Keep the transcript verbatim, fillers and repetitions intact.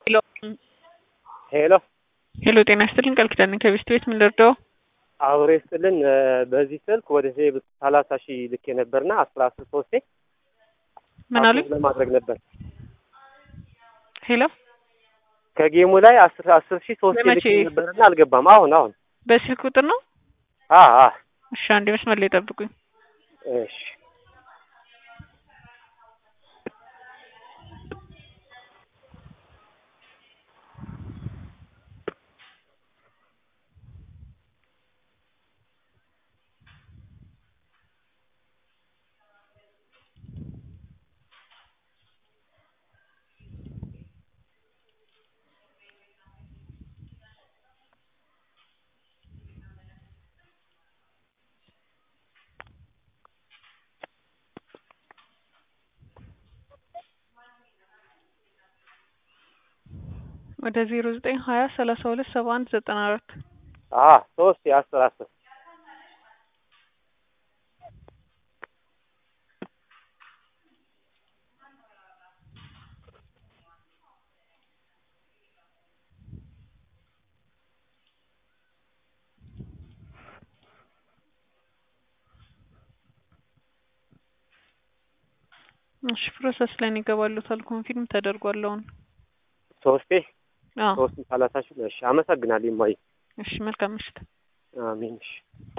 ሄሎ ሄሎ ሄሎ ጤና ይስጥልኝ ቃል ኪዳን ከቤስት ቤት ምን ልርዳው? አውሬ ይስጥልን። በዚህ ስልክ ወደ ሰላሳ ሺህ ልክ የነበርና አስራ ሶስት ምን አሉኝ? ለማድረግ ነበር። ሄሎ ከጌሙ ላይ አስር አስር ሺህ ሶስት ልክ ነበርና አልገባም። አሁን አሁን በስልክ ቁጥር ነው? አ አ እሺ አንዴ መስመር ላይ ጠብቁኝ። እሺ ወደ ዜሮ ዘጠኝ ሀያ ሰላሳ ሁለት ሰባ አንድ ዘጠና አራት አ ሶስት የአስር አስር እሺ ፕሮሰስ ላይ ይገባሉታል። ኮንፊርም ተደርጓል። አሁን ሶስቴ አዎ ሶስት ሰላሳ ሺህ እሺ አመሰግናለሁ። ማይ እሺ መልካም ምሽት። አሜን። እሺ